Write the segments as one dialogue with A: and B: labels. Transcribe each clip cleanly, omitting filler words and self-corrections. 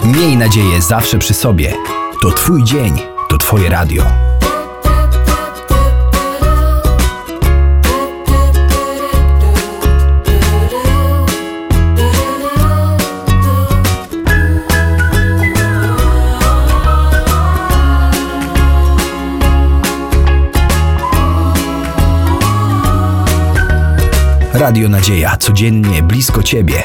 A: Miej nadzieję zawsze przy sobie. To Twój dzień, to Twoje radio. Radio Nadzieja, codziennie blisko Ciebie.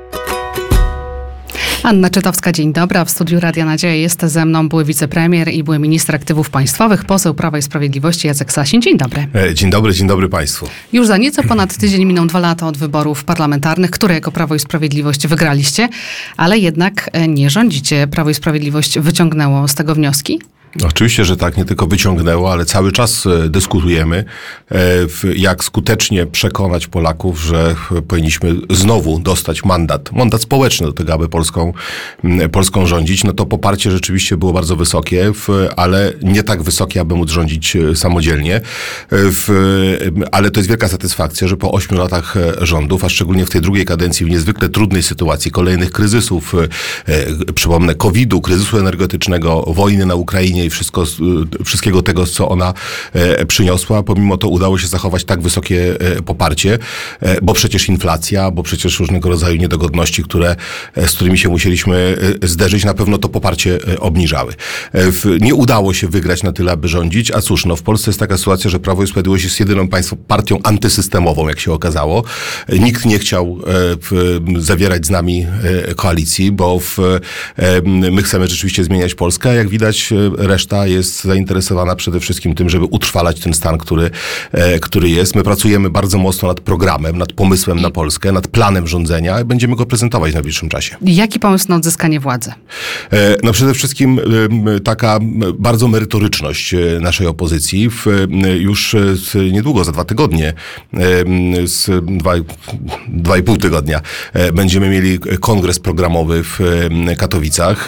B: Anna Czytowska, dzień dobry. W studiu Radia Nadzieja jest ze mną były wicepremier i były minister aktywów państwowych, poseł Prawa i Sprawiedliwości Jacek Sasin. Dzień dobry.
C: Dzień dobry Państwu.
B: Już za nieco ponad tydzień miną 2 lata od wyborów parlamentarnych, które jako Prawo i Sprawiedliwość wygraliście, ale jednak nie rządzicie. Prawo i Sprawiedliwość wyciągnęło z tego wnioski?
C: Oczywiście, że tak, nie tylko wyciągnęło, ale cały czas dyskutujemy, jak skutecznie przekonać Polaków, że powinniśmy znowu dostać mandat społeczny do tego, aby Polską rządzić. No to poparcie rzeczywiście było bardzo wysokie, ale nie tak wysokie, aby móc rządzić samodzielnie. Ale to jest wielka satysfakcja, że po 8 latach rządów, a szczególnie w tej drugiej kadencji, w niezwykle trudnej sytuacji, kolejnych kryzysów, przypomnę, COVID-u, kryzysu energetycznego, wojny na Ukrainie i wszystkiego tego, co ona przyniosła. Pomimo to udało się zachować tak wysokie poparcie, bo przecież inflacja, bo przecież różnego rodzaju niedogodności, z którymi się musieliśmy zderzyć, na pewno to poparcie obniżały. Nie udało się wygrać na tyle, aby rządzić, a cóż, w Polsce jest taka sytuacja, że Prawo i Sprawiedliwość jest jedyną partią antysystemową, jak się okazało. Nikt nie chciał zawierać z nami koalicji, bo my chcemy rzeczywiście zmieniać Polskę, a jak widać reszta jest zainteresowana przede wszystkim tym, żeby utrwalać ten stan, który jest. My pracujemy bardzo mocno nad programem, nad pomysłem na Polskę, nad planem rządzenia i będziemy go prezentować w najbliższym czasie.
B: Jaki pomysł na odzyskanie władzy?
C: No przede wszystkim taka bardzo merytoryczność naszej opozycji. Już niedługo, za 2 tygodnie, 2,5 tygodnia, będziemy mieli kongres programowy w Katowicach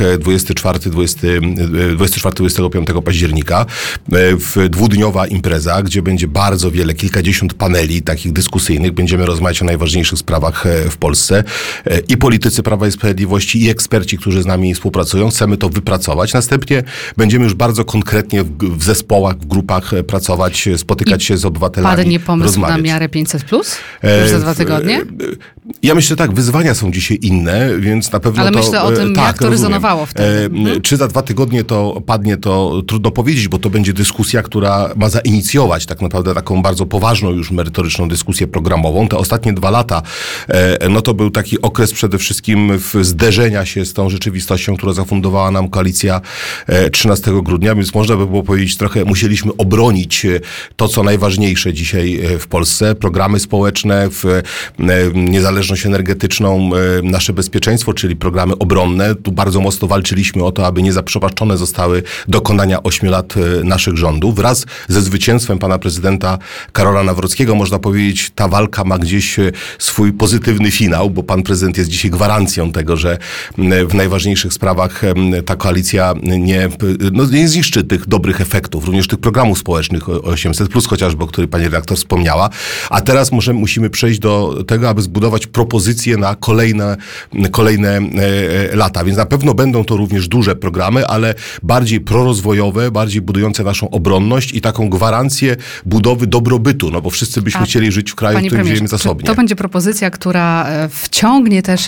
C: 24-25 października. Dwudniowa impreza, gdzie będzie bardzo wiele, kilkadziesiąt paneli takich dyskusyjnych. Będziemy rozmawiać o najważniejszych sprawach w Polsce. I politycy Prawa i Sprawiedliwości, i eksperci, którzy z nami współpracują. Chcemy to wypracować. Następnie będziemy już bardzo konkretnie w zespołach, w grupach pracować, spotykać się z obywatelami,
B: padnie pomysł
C: rozmawiać.
B: Na miarę 500+? Już za 2 tygodnie?
C: Ja myślę tak, wyzwania są dzisiaj inne, więc na pewno
B: ale myślę o tym, jak to rezonowało wtedy.
C: Czy za 2 tygodnie to padnie, to trudno powiedzieć, bo to będzie dyskusja, która ma zainicjować tak naprawdę taką bardzo poważną już merytoryczną dyskusję programową. Te ostatnie 2 lata, no to był taki okres przede wszystkim zderzenia się z tą rzeczywistością, która zafundowała nam koalicja 13 grudnia, więc można by było powiedzieć trochę, musieliśmy obronić to, co najważniejsze dzisiaj w Polsce. Programy społeczne, niezależność energetyczną, nasze bezpieczeństwo, czyli programy obronne. Tu bardzo mocno walczyliśmy o to, aby nie zaprzepaszczone zostały dokonania 8 lat naszych rządów. Wraz ze zwycięstwem pana prezydenta Karola Nawrockiego, można powiedzieć, ta walka ma gdzieś swój pozytywny finał, bo pan prezydent jest dzisiaj gwarancją tego, że w najważniejszych sprawach ta koalicja nie zniszczy tych dobrych efektów, również tych programów społecznych 800+, chociażby, o których pani redaktor wspomniała. A teraz musimy przejść do tego, aby zbudować propozycje na kolejne lata. Więc na pewno będą to również duże programy, ale bardziej prorozwojowe, bardziej budujące naszą obronność i taką gwarancję budowy dobrobytu, no bo wszyscy byśmy chcieli żyć w kraju, w którym żyjemy zasobnie.
B: To będzie propozycja, która wciągnie też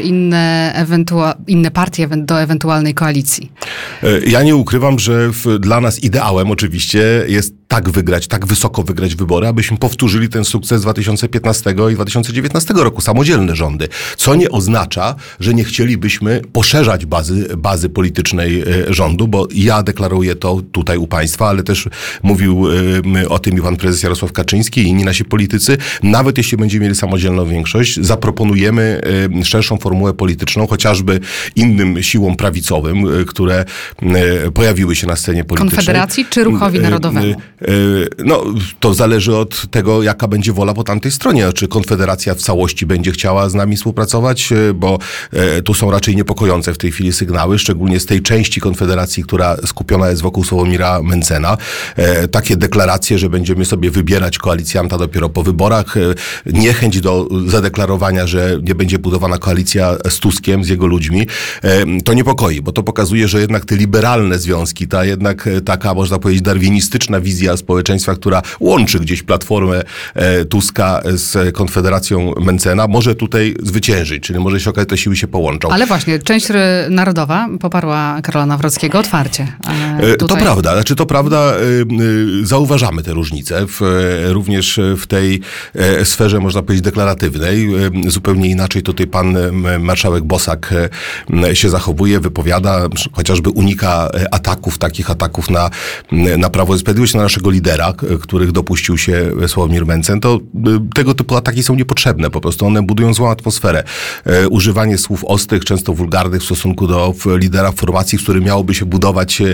B: inne partie do ewentualnej koalicji?
C: Ja nie ukrywam, że dla nas ideałem oczywiście jest tak wysoko wygrać wybory, abyśmy powtórzyli ten sukces z 2015 i 2019 roku, samodzielne rządy. Co nie oznacza, że nie chcielibyśmy poszerzać bazy politycznej rządu, bo ja deklaruję to tutaj u państwa, ale też mówił o tym i pan prezes Jarosław Kaczyński i inni nasi politycy. Nawet jeśli będziemy mieli samodzielną większość, zaproponujemy szerszą formułę polityczną, chociażby innym siłom prawicowym, które pojawiły się na scenie politycznej.
B: Konfederacji czy Ruchowi Narodowemu?
C: No, to zależy od tego, jaka będzie wola po tamtej stronie. Czy Konfederacja w całości będzie chciała z nami współpracować, bo tu są raczej niepokojące w tej chwili sygnały, szczególnie z tej części Konfederacji, która skupiona jest wokół Sławomira Mentzena. Takie deklaracje, że będziemy sobie wybierać koalicjanta dopiero po wyborach, niechęć do zadeklarowania, że nie będzie budowana koalicja z Tuskiem, z jego ludźmi, to niepokoi, bo to pokazuje, że jednak te liberalne związki, ta jednak taka, można powiedzieć, darwinistyczna wizja społeczeństwa, która łączy gdzieś Platformę Tuska z Konfederacją Mentzena, może tutaj zwyciężyć, czyli może się okazać, te siły się połączą.
B: Ale właśnie, część narodowa poparła Karola Nawrockiego otwarcie.
C: To prawda, to prawda, zauważamy te różnice, również w tej sferze, można powiedzieć, deklaratywnej. Zupełnie inaczej tutaj pan marszałek Bosak się zachowuje, wypowiada, chociażby unika takich ataków na Prawo i Sprawiedliwość, na naszego lidera, których dopuścił się Sławomir Mentzen. To tego typu ataki są niepotrzebne, po prostu one budują złą atmosferę. Używanie słów ostrych, często wulgarnych w stosunku do lidera formacji, z którym miałoby się budować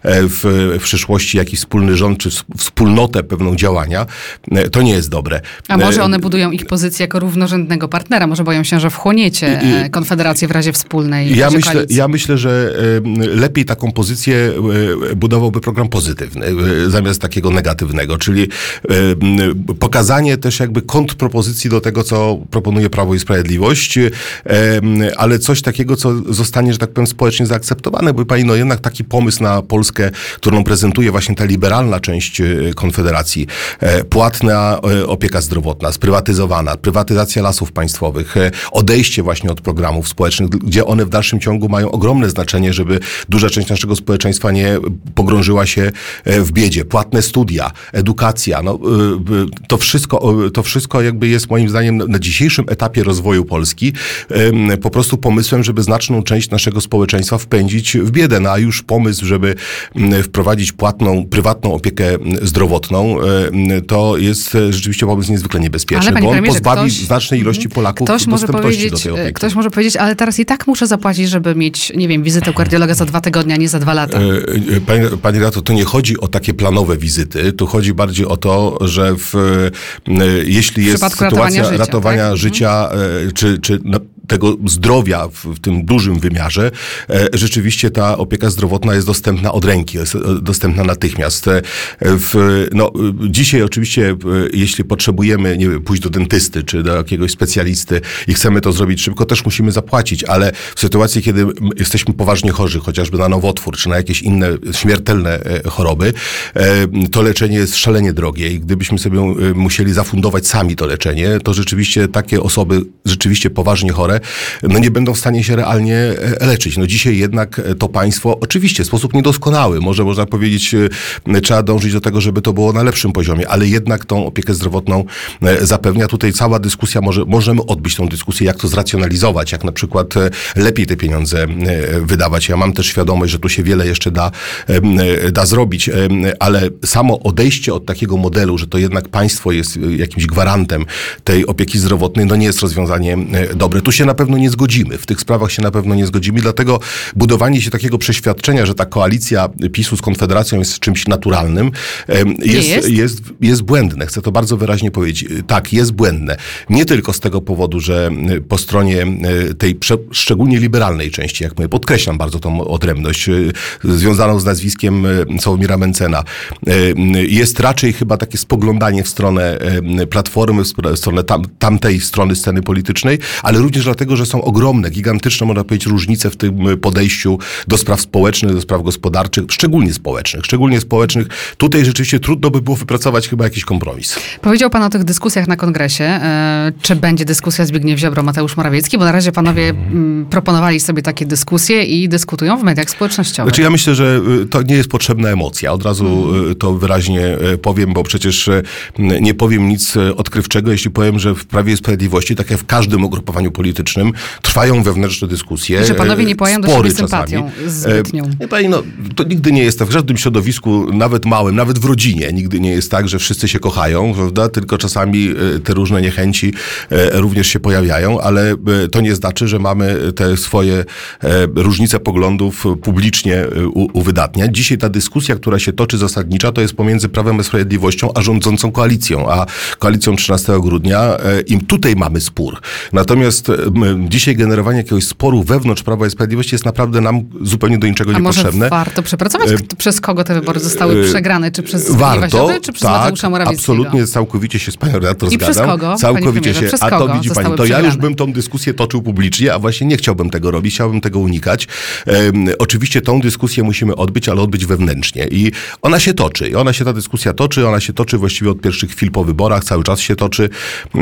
C: w przyszłości jakiś wspólny rząd, czy wspólnotę pewną działania, to nie jest dobre.
B: A może one budują ich pozycję jako równorzędnego partnera? Może boją się, że wchłoniecie Konfederację w razie wspólnej koalicji?
C: Ja myślę, że lepiej taką pozycję budowałby program pozytywny, zamiast takiego negatywnego, czyli pokazanie też jakby kontrpropozycji do tego, co proponuje Prawo i Sprawiedliwość, ale coś takiego, co zostanie, że tak powiem, społecznie zaakceptowane, bo pani, no jednak taki pomysł na Polskę, którą prezentuje właśnie ta liberalna część Konfederacji, płatna opieka zdrowotna, sprywatyzowana, prywatyzacja lasów państwowych, odejście właśnie od programów społecznych, gdzie one w dalszym ciągu mają ogromne znaczenie, żeby duża część naszego społeczeństwa nie pogrążyła się w biedzie. Płatne studia, edukacja, no, to wszystko jakby jest moim zdaniem na dzisiejszym etapie rozwoju Polski po prostu pomysłem, żeby znaczną część naszego społeczeństwa wpędzić w biedę. No a już pomysł, żeby wprowadzić płatną, prywatną opiekę zdrowotną, to jest rzeczywiście pomysł niezwykle niebezpieczny, bo on pozbawi znacznej ilości Polaków dostępności do tej opieki.
B: Ktoś może powiedzieć, ale teraz i tak muszę zapłacić, żeby mieć, nie wiem, wizytę u kardiologa za 2 tygodnie, a nie za 2 lata.
C: Pani Renato, to nie chodzi o takie planowe wizyty, tu chodzi bardziej o to, że jeśli jest sytuacja ratowania życia, czy tego zdrowia w tym dużym wymiarze, rzeczywiście ta opieka zdrowotna jest dostępna od ręki, jest dostępna natychmiast. Dzisiaj oczywiście, jeśli potrzebujemy, nie wiem, pójść do dentysty, czy do jakiegoś specjalisty i chcemy to zrobić szybko, też musimy zapłacić, ale w sytuacji, kiedy jesteśmy poważnie chorzy, chociażby na nowotwór, czy na jakieś inne śmiertelne choroby, to leczenie jest szalenie drogie i gdybyśmy sobie musieli zafundować sami to leczenie, to rzeczywiście takie osoby, rzeczywiście poważnie chore, no nie będą w stanie się realnie leczyć. No dzisiaj jednak to państwo, oczywiście w sposób niedoskonały, może można powiedzieć, trzeba dążyć do tego, żeby to było na lepszym poziomie, ale jednak tą opiekę zdrowotną zapewnia. Tutaj cała dyskusja, możemy odbyć tą dyskusję, jak to zracjonalizować, jak na przykład lepiej te pieniądze wydawać. Ja mam też świadomość, że tu się wiele jeszcze da zrobić, ale samo odejście od takiego modelu, że to jednak państwo jest jakimś gwarantem tej opieki zdrowotnej, no nie jest rozwiązanie dobre. Tu się na pewno nie zgodzimy. W tych sprawach się na pewno nie zgodzimy, dlatego budowanie się takiego przeświadczenia, że ta koalicja PiS-u z Konfederacją jest czymś naturalnym, jest błędne. Chcę to bardzo wyraźnie powiedzieć. Tak, jest błędne. Nie tylko z tego powodu, że po stronie tej szczególnie liberalnej części, jak my, podkreślam bardzo tą odrębność związaną z nazwiskiem Sławomira Mentzena, jest raczej chyba takie spoglądanie w stronę Platformy, w stronę tamtej strony sceny politycznej, ale również dlatego, że są ogromne, gigantyczne, można powiedzieć, różnice w tym podejściu do spraw społecznych, do spraw gospodarczych, szczególnie społecznych. Tutaj rzeczywiście trudno by było wypracować chyba jakiś kompromis.
B: Powiedział pan o tych dyskusjach na kongresie. Czy będzie dyskusja Zbigniew Ziobro, Mateusz Morawiecki? Bo na razie panowie proponowali sobie takie dyskusje i dyskutują w mediach społecznościowych.
C: Znaczy ja myślę, że to nie jest potrzebna emocja. Od razu to wyraźnie powiem, bo przecież nie powiem nic odkrywczego, jeśli powiem, że w Prawie i Sprawiedliwości, tak jak w każdym ugrupowaniu politycznym, trwają wewnętrzne dyskusje.
B: I że panowie nie płają do siebie sympatią zbytnią.
C: Pani, to nigdy nie jest tak. W żadnym środowisku, nawet małym, nawet w rodzinie, nigdy nie jest tak, że wszyscy się kochają, prawda? Tylko czasami te różne niechęci również się pojawiają, ale to nie znaczy, że mamy te swoje różnice poglądów publicznie uwydatniać. Dzisiaj ta dyskusja, która się toczy zasadnicza, to jest pomiędzy Prawem i Sprawiedliwością a rządzącą koalicją, a koalicją 13 grudnia. I tutaj mamy spór. Natomiast dzisiaj generowanie jakiegoś sporu wewnątrz Prawa i Sprawiedliwości jest naprawdę nam zupełnie do niczego niepotrzebne.
B: A może warto przepracować, przez kogo te wybory zostały przegrane? Czy przez Zbigniewa Ziobrę, czy przez Mateusza Morawieckiego?
C: Absolutnie, całkowicie się z panią redaktor zgadzam.
B: Przez kogo?
C: Całkowicie się.
B: Przez
C: a to
B: kogo
C: widzi pani, to ja już bym tą dyskusję toczył publicznie, a właśnie nie chciałbym tego robić, chciałbym tego unikać. Oczywiście tą dyskusję musimy odbyć, ale odbyć wewnętrznie. I ona się toczy. Ta dyskusja ona się toczy właściwie od pierwszych chwil po wyborach, cały czas się toczy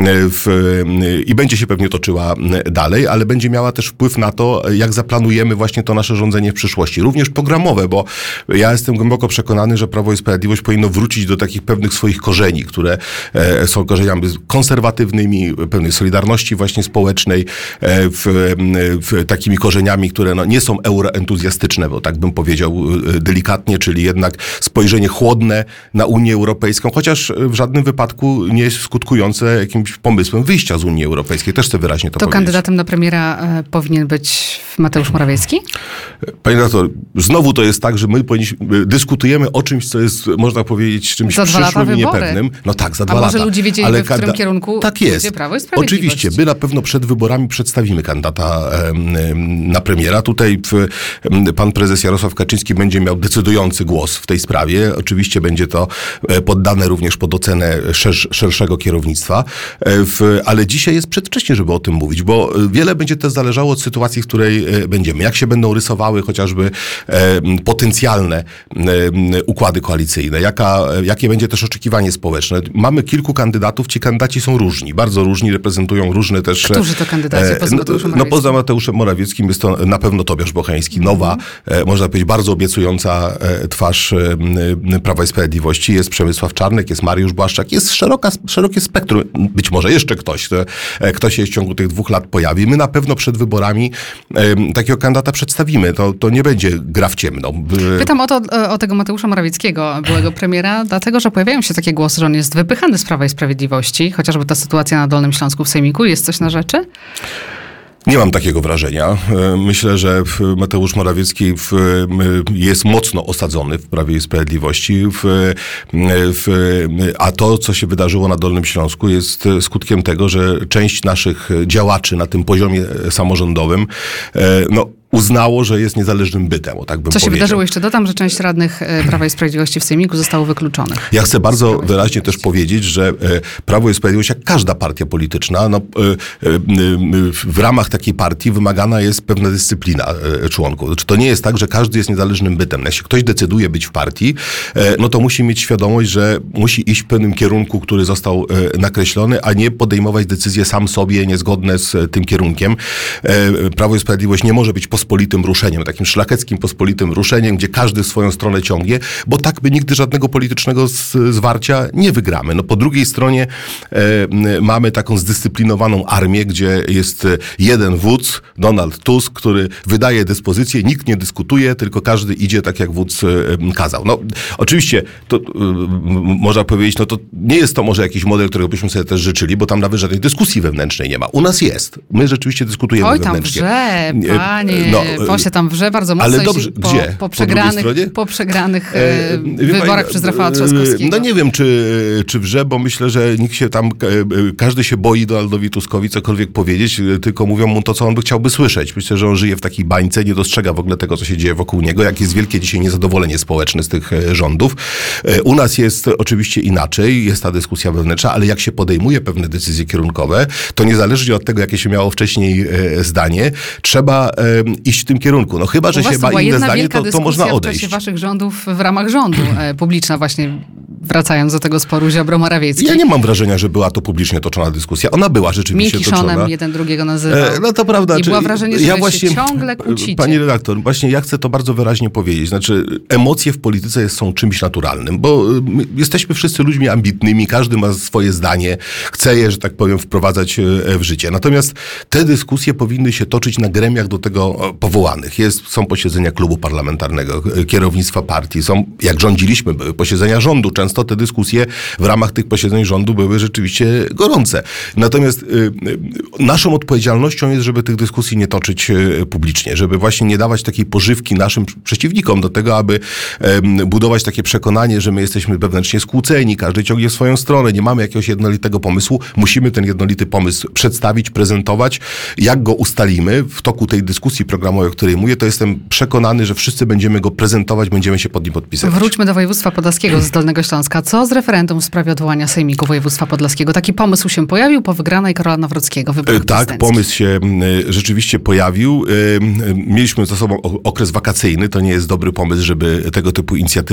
C: i będzie się pewnie toczyła dalej, ale będzie miała też wpływ na to, jak zaplanujemy właśnie to nasze rządzenie w przyszłości. Również programowe, bo ja jestem głęboko przekonany, że Prawo i Sprawiedliwość powinno wrócić do takich pewnych swoich korzeni, które są korzeniami konserwatywnymi, pewnej solidarności właśnie społecznej, takimi korzeniami, które nie są euroentuzjastyczne, bo tak bym powiedział delikatnie, czyli jednak spojrzenie chłodne na Unię Europejską, chociaż w żadnym wypadku nie skutkujące jakimś pomysłem wyjścia z Unii Europejskiej. Też chcę wyraźnie to powiedzieć.
B: Kandydatem na premiera powinien być Mateusz Morawiecki?
C: Panie redaktor, znowu to jest tak, że my dyskutujemy o czymś, co jest, można powiedzieć, czymś przyszłym i niepewnym. No tak, za 2 lata.
B: A może ludzie wiedzieli, w którym kierunku
C: tak jest.
B: pójdzie Prawo i Sprawiedliwość?
C: Oczywiście, my na pewno przed wyborami przedstawimy kandydata na premiera. Tutaj pan prezes Jarosław Kaczyński będzie miał decydujący głos w tej sprawie. Oczywiście będzie to poddane również pod ocenę szerszego kierownictwa, ale dzisiaj jest przedwcześnie, żeby o tym mówić, bo wiele będzie też zależało od sytuacji, w której będziemy. Jak się będą rysowały chociażby potencjalne układy koalicyjne, jakie będzie też oczekiwanie społeczne. Mamy kilku kandydatów, ci kandydaci są różni, bardzo różni, reprezentują różne też...
B: Którzy to kandydaci poza Mateuszem Morawieckim?
C: Poza Mateuszem Morawieckim jest to na pewno Tobiasz Bocheński, nowa, można powiedzieć, bardzo obiecująca twarz Prawa i Sprawiedliwości. Jest Przemysław Czarnek, jest Mariusz Błaszczak, jest szerokie spektrum. Być może jeszcze ktoś się w ciągu tych 2 lat pojawi. My na pewno przed wyborami takiego kandydata przedstawimy. To nie będzie gra w ciemno.
B: Pytam o tego Mateusza Morawieckiego, byłego premiera, dlatego, że pojawiają się takie głosy, że on jest wypychany z Prawa i Sprawiedliwości, chociażby ta sytuacja na Dolnym Śląsku w Sejmiku. Jest coś na rzeczy?
C: Nie mam takiego wrażenia. Myślę, że Mateusz Morawiecki jest mocno osadzony w Prawie i Sprawiedliwości, a to, co się wydarzyło na Dolnym Śląsku, jest skutkiem tego, że część naszych działaczy na tym poziomie samorządowym uznało, że jest niezależnym bytem, o tak bym powiedział.
B: Co się wydarzyło? Jeszcze dodam, że część radnych Prawa i Sprawiedliwości w Sejmiku zostało wykluczonych.
C: Ja chcę bardzo wyraźnie też powiedzieć, że Prawo i Sprawiedliwość, jak każda partia polityczna, w ramach takiej partii wymagana jest pewna dyscyplina członków. Znaczy, to nie jest tak, że każdy jest niezależnym bytem. Jeśli ktoś decyduje być w partii, to musi mieć świadomość, że musi iść w pewnym kierunku, który został nakreślony, a nie podejmować decyzje sam sobie niezgodne z tym kierunkiem. Prawo i Sprawiedliwość nie może być pospolitym ruszeniem, takim szlacheckim pospolitym ruszeniem, gdzie każdy w swoją stronę ciągnie, bo tak my nigdy żadnego politycznego zwarcia nie wygramy. Po drugiej stronie mamy taką zdyscyplinowaną armię, gdzie jest jeden wódz, Donald Tusk, który wydaje dyspozycje, nikt nie dyskutuje, tylko każdy idzie tak, jak wódz kazał. Oczywiście, to można powiedzieć, to nie jest to może jakiś model, którego byśmy sobie też życzyli, bo tam nawet żadnej dyskusji wewnętrznej nie ma. U nas jest. My rzeczywiście dyskutujemy wewnętrznie.
B: Oj, tam wrze, panie. Posie tam wrze bardzo mocno.
C: Ale dobrze, gdzie?
B: Po przegranych wyborach przez Rafała Trzaskowskiego.
C: Nie wiem, czy wrze, bo myślę, że nikt się tam, każdy się boi Donaldowi Tuskowi cokolwiek powiedzieć, tylko mówią mu to, co on by chciałby słyszeć. Myślę, że on żyje w takiej bańce, nie dostrzega w ogóle tego, co się dzieje wokół niego, jak jest wielkie dzisiaj niezadowolenie społeczne z tych rządów. U nas jest oczywiście inaczej, jest ta dyskusja wewnętrzna, ale jak się podejmuje pewne decyzje kierunkowe, to niezależnie od tego, jakie się miało wcześniej zdanie, trzeba iść w tym kierunku. Chyba, że się ma inne zdanie, to można odejść.
B: W czasie waszych rządów w ramach rządu publiczna właśnie, wracając do tego sporu Ziobro-Morawiecki.
C: Ja nie mam wrażenia, że była to publicznie toczona dyskusja. Ona była rzeczywiście toczona.
B: Minkiszonem jeden drugiego nazywał.
C: To prawda.
B: I było wrażenie, że się ciągle kłócicie.
C: Pani redaktor, właśnie ja chcę to bardzo wyraźnie powiedzieć. Znaczy, emocje w polityce są czymś naturalnym, bo jesteśmy wszyscy ludźmi ambitnymi, każdy ma swoje zdanie, chce je, że tak powiem, wprowadzać w życie. Natomiast te dyskusje powinny się toczyć na gremiach do tego powołanych. Są posiedzenia klubu parlamentarnego, kierownictwa partii, jak rządziliśmy, były posiedzenia rządu, często często te dyskusje w ramach tych posiedzeń rządu były rzeczywiście gorące. Natomiast naszą odpowiedzialnością jest, żeby tych dyskusji nie toczyć publicznie, żeby właśnie nie dawać takiej pożywki naszym przeciwnikom do tego, aby budować takie przekonanie, że my jesteśmy wewnętrznie skłóceni, każdy ciągnie w swoją stronę, nie mamy jakiegoś jednolitego pomysłu. Musimy ten jednolity pomysł przedstawić, prezentować. Jak go ustalimy w toku tej dyskusji programowej, o której mówię, to jestem przekonany, że wszyscy będziemy go prezentować, będziemy się pod nim podpisywać.
B: Wróćmy do województwa podlaskiego z Dolnego Śląska. Co z referendum w sprawie odwołania Sejmiku Województwa Podlaskiego? Taki pomysł się pojawił po wygranej Karola Nawrockiego wyborach prezydenckich.
C: Tak, pomysł się rzeczywiście pojawił. Mieliśmy za sobą okres wakacyjny. To nie jest dobry pomysł, żeby tego typu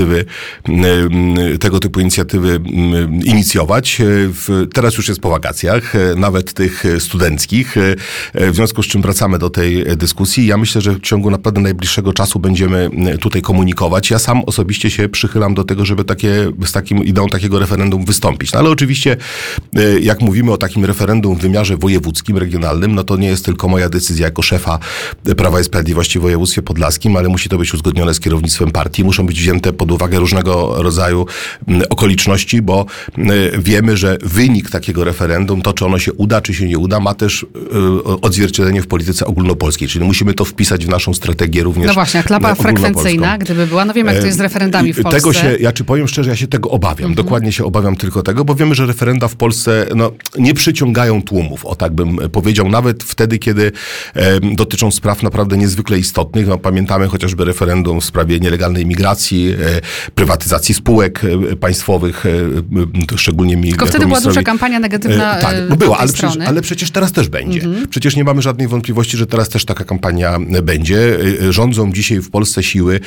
C: inicjatywy inicjować. Teraz już jest po wakacjach, nawet tych studenckich, w związku z czym wracamy do tej dyskusji. Ja myślę, że w ciągu naprawdę najbliższego czasu będziemy tutaj komunikować. Ja sam osobiście się przychylam do tego, żeby z takim ideą takiego referendum wystąpić. No ale oczywiście, jak mówimy o takim referendum w wymiarze wojewódzkim, regionalnym, no to nie jest tylko moja decyzja jako szefa Prawa i Sprawiedliwości w województwie podlaskim, ale musi to być uzgodnione z kierownictwem partii. Muszą być wzięte pod uwagę różnego rodzaju okoliczności, bo wiemy, że wynik takiego referendum, to czy ono się uda, czy się nie uda, ma też odzwierciedlenie w polityce ogólnopolskiej, czyli musimy to wpisać w naszą strategię również.
B: No właśnie, a klapa frekwencyjna, gdyby była, no wiemy, jak to jest z referendami w Polsce.
C: Powiem szczerze, ja się tego obawiam. Dokładnie się obawiam tylko tego, bo wiemy, że referenda w Polsce nie przyciągają tłumów, o tak bym powiedział, nawet wtedy, kiedy dotyczą spraw naprawdę niezwykle istotnych. Pamiętamy chociażby referendum w sprawie nielegalnej migracji, prywatyzacji spółek państwowych, szczególnie
B: tylko wtedy była duża kampania negatywna.
C: Tak, była, ale przecież teraz też będzie. Przecież nie mamy żadnej wątpliwości, że teraz też taka kampania będzie. Rządzą dzisiaj w Polsce siły,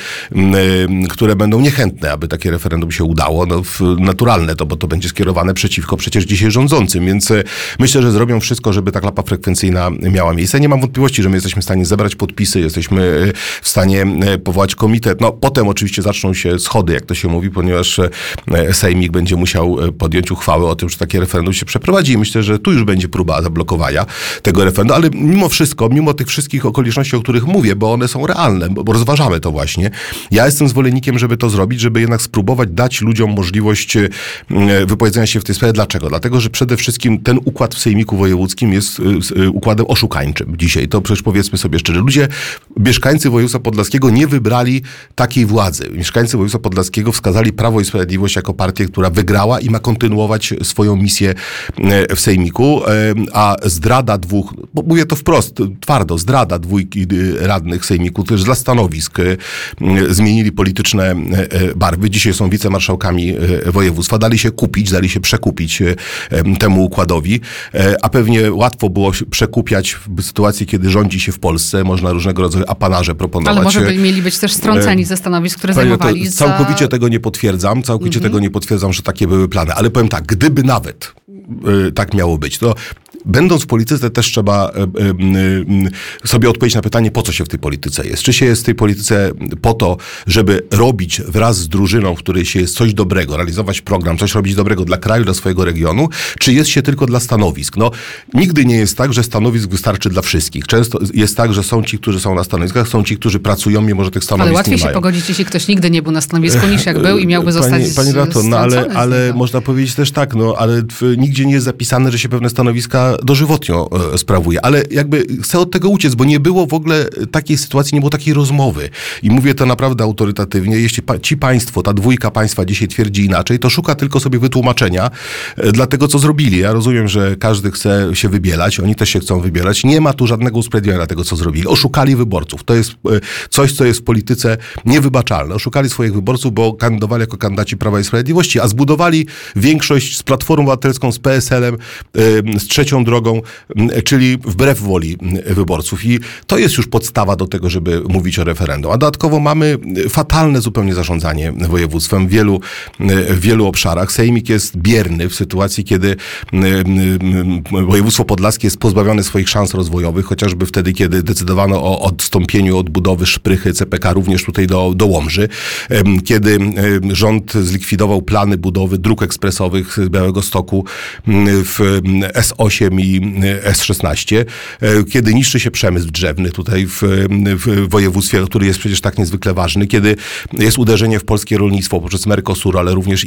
C: które będą niechętne, aby takie referendum się udało. Naturalne to, bo to będzie skierowane przeciwko przecież dzisiaj rządzącym, więc myślę, że zrobią wszystko, żeby ta klapa frekwencyjna miała miejsce. Nie mam wątpliwości, że my jesteśmy w stanie zebrać podpisy, jesteśmy w stanie powołać komitet. Potem oczywiście zaczną się schody, jak to się mówi, ponieważ Sejmik będzie musiał podjąć uchwałę o tym, że takie referendum się przeprowadzi i myślę, że tu już będzie próba zablokowania tego referendum, ale mimo wszystko, mimo tych wszystkich okoliczności, o których mówię, bo one są realne, bo rozważamy to właśnie, ja jestem zwolennikiem, żeby to zrobić, żeby jednak spróbować dać ludziom możliwość wypowiedzenia się w tej sprawie. Dlaczego? Dlatego, że przede wszystkim ten układ w Sejmiku Wojewódzkim jest układem oszukańczym dzisiaj. To przecież powiedzmy sobie szczerze. Mieszkańcy województwa podlaskiego nie wybrali takiej władzy. Mieszkańcy województwa podlaskiego wskazali Prawo i Sprawiedliwość jako partię, która wygrała i ma kontynuować swoją misję w Sejmiku, a zdrada dwóch, bo mówię to wprost, twardo, zdrada dwójki radnych Sejmiku, też dla stanowisk zmienili polityczne barwy. Dzisiaj są wicemarszałkami województwa. Dali się kupić, dali się przekupić temu układowi, a pewnie łatwo było przekupiać w sytuacji, kiedy rządzi się w Polsce. Można różnego rodzaju apanarze proponować.
B: Ale może mieli być też strąceni ze stanowisk, które zajmowali.
C: Całkowicie tego nie potwierdzam. Tego nie potwierdzam, że takie były plany. Ale powiem tak, gdyby nawet tak miało być, to będąc w polityce też trzeba sobie odpowiedzieć na pytanie, po co się w tej polityce jest. Czy się jest w tej polityce po to, żeby robić wraz z drużyną, w której się jest coś dobrego, realizować program, coś robić dobrego dla kraju, dla swojego regionu, czy jest się tylko dla stanowisk? Nigdy nie jest tak, że stanowisk wystarczy dla wszystkich. Często jest tak, że są ci, którzy są na stanowiskach, są ci, którzy pracują, mimo że tych stanowisk nie mają.
B: Ale łatwiej się pogodzić, jeśli ktoś nigdy nie był na stanowisku, niż jak był i miałby zostać
C: Pani Rato, ale można powiedzieć też tak, ale nigdzie nie jest zapisane, że się pewne stanowiska dożywotnio sprawuje. Ale jakby chcę od tego uciec, bo nie było w ogóle takiej sytuacji, nie było takiej rozmowy. I mówię to naprawdę autorytatywnie. Jeśli ta dwójka państwa dzisiaj twierdzi inaczej, to szuka tylko sobie wytłumaczenia dla tego, co zrobili. Ja rozumiem, że każdy chce się wybielać, oni też się chcą wybielać. Nie ma tu żadnego usprawiedliwienia dla tego, co zrobili. Oszukali wyborców. To jest coś, co jest w polityce niewybaczalne. Oszukali swoich wyborców, bo kandydowali jako kandydaci Prawa i Sprawiedliwości, a zbudowali większość z Platformą Obywatelską, z PSL-em, z Trzecią Drogą, czyli wbrew woli wyborców. I to jest już podstawa do tego, żeby mówić o referendum. A dodatkowo mamy fatalne zupełnie zarządzanie województwem w wielu obszarach. Sejmik jest bierny w sytuacji, kiedy województwo podlaskie jest pozbawione swoich szans rozwojowych, chociażby wtedy, kiedy decydowano o odstąpieniu od budowy szprychy CPK również tutaj do Łomży, kiedy rząd zlikwidował plany budowy dróg ekspresowych z Białegostoku w S8 ziemi S-16, kiedy niszczy się przemysł drzewny tutaj w województwie, który jest przecież tak niezwykle ważny, kiedy jest uderzenie w polskie rolnictwo poprzez Mercosur, ale również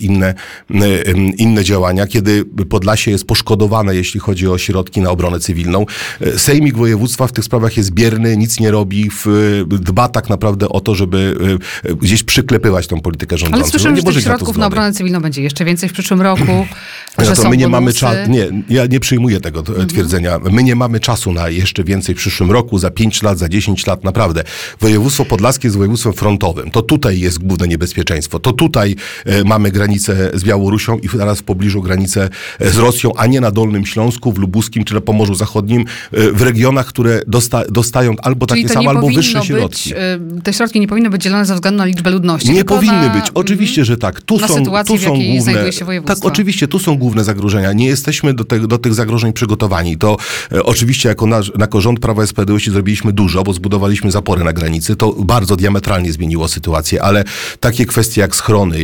C: inne działania, kiedy Podlasie jest poszkodowane, jeśli chodzi o środki na obronę cywilną. Sejmik województwa w tych sprawach jest bierny, nic nie robi, dba tak naprawdę o to, żeby gdzieś przyklepywać tą politykę rządzącą.
B: Ale słyszymy, że tych środków na obronę cywilną będzie jeszcze więcej w przyszłym roku, że
C: to
B: są
C: my nie mamy
B: bonusy.
C: ja nie przyjmuję tego twierdzenia. My nie mamy czasu na jeszcze więcej w przyszłym roku, za 5 lat, za 10 lat, naprawdę. Województwo podlaskie jest województwem frontowym. To tutaj jest główne niebezpieczeństwo. To tutaj mamy granicę z Białorusią i teraz w pobliżu granicę z Rosją, a nie na Dolnym Śląsku, w Lubuskim czy na Pomorzu Zachodnim, w regionach, które dostają albo takie same, albo wyższe środki.
B: Te środki nie powinny być dzielone ze względu na liczbę ludności.
C: Nie
B: tylko
C: powinny być. Oczywiście, że tak. Tu
B: na
C: są
B: sytuację, w jakiej
C: główne,
B: znajduje się województwo.
C: tak, oczywiście, tu są główne zagrożenia. Nie jesteśmy do tych zagrożeń przygotowani. To oczywiście jako rząd Prawa i Sprawiedliwości zrobiliśmy dużo, bo zbudowaliśmy zapory na granicy. To bardzo diametralnie zmieniło sytuację, ale takie kwestie jak schrony,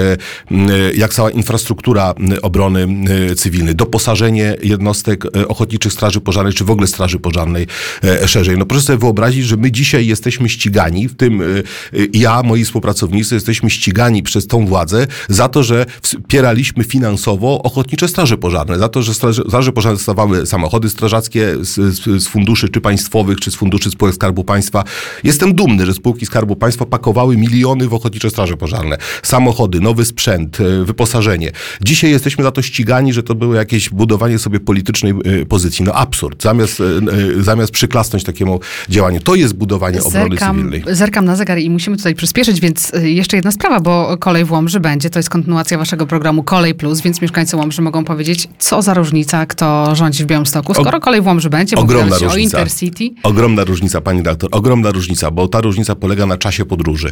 C: jak cała infrastruktura obrony cywilnej, doposażenie jednostek ochotniczych straży pożarnych, czy w ogóle straży pożarnej szerzej. No proszę sobie wyobrazić, że my dzisiaj jesteśmy ścigani, w tym ja, moi współpracownicy, jesteśmy ścigani przez tą władzę za to, że wspieraliśmy finansowo ochotnicze straże pożarne, za to, że straże pożarne dostawały samochody strażackie z funduszy czy państwowych, czy z funduszy spółek Skarbu Państwa. Jestem dumny, że spółki Skarbu Państwa pakowały miliony w ochotnicze straże pożarne. Samochody, nowy sprzęt, wyposażenie. Dzisiaj jesteśmy za to ścigani, że to było jakieś budowanie sobie politycznej pozycji. No absurd. Zamiast przyklasnąć takiemu działaniu. To jest budowanie obrony cywilnej.
B: Zerkam na zegar i musimy tutaj przyspieszyć, więc jeszcze jedna sprawa, bo kolej w Łomży będzie. To jest kontynuacja waszego programu Kolej Plus, więc mieszkańcy Łomży mogą powiedzieć, co za różnica, kto rządzi w Białymstoku. Skoro kolej w Łomży będzie,
C: ogromna
B: się
C: różnica.
B: O Intercity.
C: Ogromna różnica, pani doktor. Ogromna różnica, bo ta różnica polega na czasie podróży.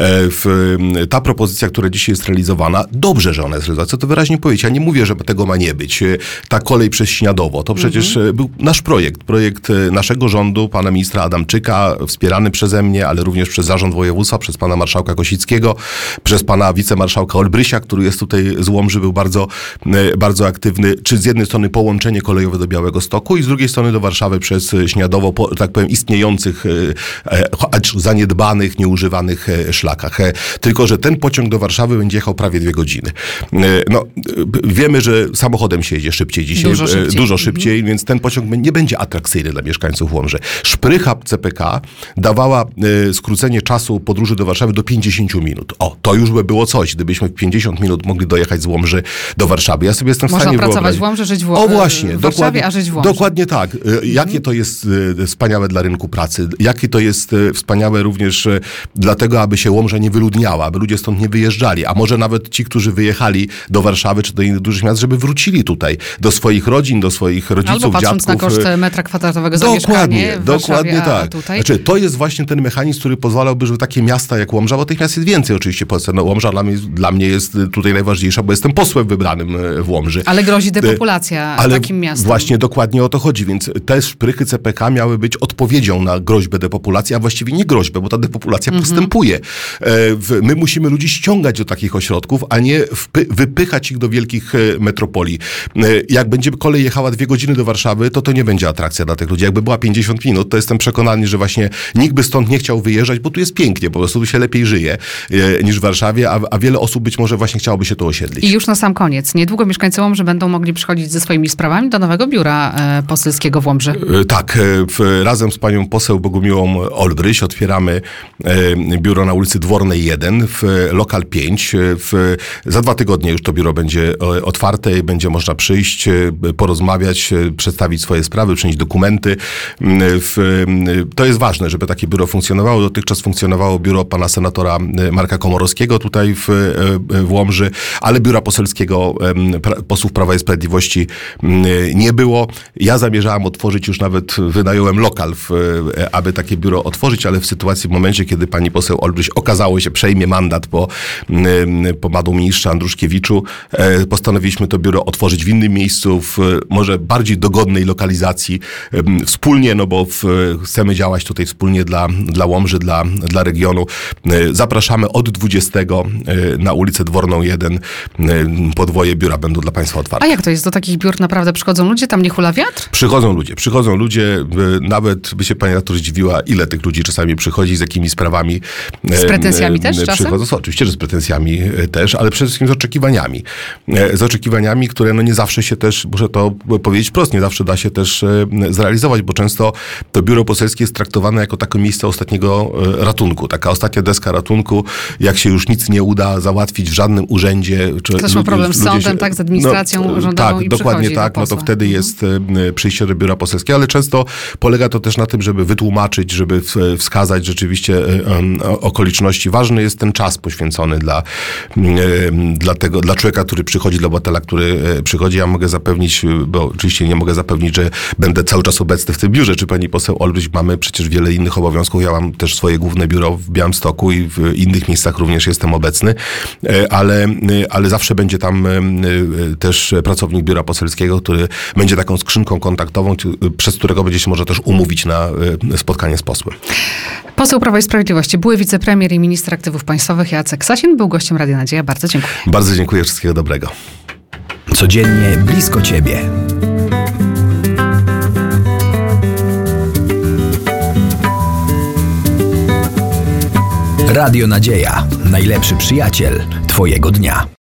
C: Ta propozycja, która dzisiaj jest realizowana, dobrze, że ona jest realizowana. Chcę to wyraźnie powiedzieć. Ja nie mówię, że tego ma nie być. Ta kolej przez Śniadowo, to przecież był nasz projekt naszego rządu, pana ministra Adamczyka, wspierany przeze mnie, ale również przez zarząd województwa, przez pana marszałka Kosickiego, przez pana wicemarszałka Olbrysia, który jest tutaj z Łomży, był bardzo, bardzo aktywny. Czy z jednej strony połączenie kolejowe do Białegostoku i z drugiej strony do Warszawy przez Śniadowo, po, tak powiem, istniejących, acz zaniedbanych, nieużywanych szlakach. Tylko że ten pociąg do Warszawy będzie jechał prawie 2 godziny. No, wiemy, że samochodem się jedzie szybciej dzisiaj. Dużo szybciej, więc ten pociąg nie będzie atrakcyjny dla mieszkańców Łomży. Szprycha CPK dawała skrócenie czasu podróży do Warszawy do 50 minut. O, to już by było coś, gdybyśmy w 50 minut mogli dojechać z Łomży do Warszawy. Ja sobie jestem w stanie
B: Można pracować w Łomży, żyć w Warszawie, a żyć w Łomży.
C: Dokładnie tak. Jakie to jest wspaniałe dla rynku pracy. Jakie to jest wspaniałe również dlatego, aby się Łomża nie wyludniała, aby ludzie stąd nie wyjeżdżali. A może nawet ci, którzy wyjechali do Warszawy czy do innych dużych miast, żeby wrócili tutaj do swoich rodzin, do swoich rodziców,
B: albo patrząc
C: dziadków.
B: na koszt metra kwadratowego za mieszkanie w Warszawie,
C: dokładnie tak.
B: Tutaj?
C: Znaczy, to jest właśnie ten mechanizm, który pozwalałby, żeby takie miasta jak Łomża, bo tych miast jest więcej oczywiście w Polsce. No, Łomża dla mnie jest tutaj najważniejsza, bo jestem posłem wybranym w Łomży.
B: Ale grozi depopulacja takim miastom.
C: Właśnie dokładnie o to chodzi, więc te szprychy CPK miały być odpowiedzią na groźbę depopulacji, a właściwie nie groźbę, bo ta depopulacja postępuje. My musimy ludzi ściągać do takich ośrodków, a nie wypychać ich do wielkich metropolii. Jak będzie kolej jechała 2 godziny do Warszawy, to nie będzie atrakcja dla tych ludzi. Jakby była 50 minut, to jestem przekonany, że właśnie nikt by stąd nie chciał wyjeżdżać, bo tu jest pięknie, po prostu tu się lepiej żyje niż w Warszawie, a wiele osób być może właśnie chciałoby się tu osiedlić.
B: I już na sam koniec. Niedługo mieszkańcy Łomży będą mogli przychodzić ze swoimi sprawami do nowego biura poselskiego w Łomży. Tak.
C: Razem z panią poseł Bogumiłą Olbryś otwieramy biuro na ulicy Dwornej 1 w lokal 5. Za 2 tygodnie już to biuro będzie otwarte i będzie można przyjść, porozmawiać, przedstawić swoje sprawy, przynieść dokumenty. To jest ważne, żeby takie biuro funkcjonowało. Dotychczas funkcjonowało biuro pana senatora Marka Komorowskiego tutaj w Łomży, ale biura poselskiego posłów Prawa i Sprawiedliwości nie było. Ja zamierzałem otworzyć, już nawet wynająłem lokal, aby takie biuro otworzyć, ale w momencie, kiedy pani poseł Olbryś okazało się, przejmie mandat po panu ministrze Andruszkiewiczu, postanowiliśmy to biuro otworzyć w innym miejscu, w może bardziej dogodnej lokalizacji, wspólnie, no bo chcemy działać tutaj wspólnie dla Łomży, dla regionu. Zapraszamy od 20 na ulicę Dworną 1. Podwoje biura będą dla państwa otwarte.
B: A jak to jest? Do takich biur naprawdę przychodzą przychodzą ludzie, tam nie hula wiatr?
C: Przychodzą ludzie, nawet by się pani redaktor zdziwiła, ile tych ludzi czasami przychodzi, z jakimi sprawami.
B: Z pretensjami też czasem?
C: Przychodzą, oczywiście, że z pretensjami też, ale przede wszystkim z oczekiwaniami. Z oczekiwaniami, które no nie zawsze się też, muszę to powiedzieć wprost, nie zawsze da się też zrealizować, bo często to biuro poselskie jest traktowane jako takie miejsce ostatniego ratunku. Taka ostatnia deska ratunku, jak się już nic nie uda załatwić w żadnym urzędzie.
B: Ktoś ma problem z sądem, tak, z administracją rządową
C: tak,
B: i
C: dokładnie
B: przychodzi
C: tak,
B: do
C: no to
B: posła.
C: wtedy jest przyjście do biura poselskiego, ale często polega to też na tym, żeby wytłumaczyć, żeby wskazać rzeczywiście okoliczności. Ważny jest ten czas poświęcony dla człowieka, który przychodzi, dla obywatela, który przychodzi. Ja mogę zapewnić, bo oczywiście nie mogę zapewnić, że będę cały czas obecny w tym biurze, czy pani poseł Olbryś, mamy przecież wiele innych obowiązków. Ja mam też swoje główne biuro w Białymstoku i w innych miejscach również jestem obecny, ale zawsze będzie tam też pracownik biura poselskiego, który będzie taką skrzynką kontaktową, przez którego będzie się może też umówić na spotkanie z posłem.
B: Poseł Prawa i Sprawiedliwości, były wicepremier i minister aktywów państwowych Jacek Sasin był gościem Radia Nadzieja. Bardzo dziękuję.
C: Bardzo dziękuję, wszystkiego dobrego.
A: Codziennie blisko ciebie. Radio Nadzieja. Najlepszy przyjaciel twojego dnia.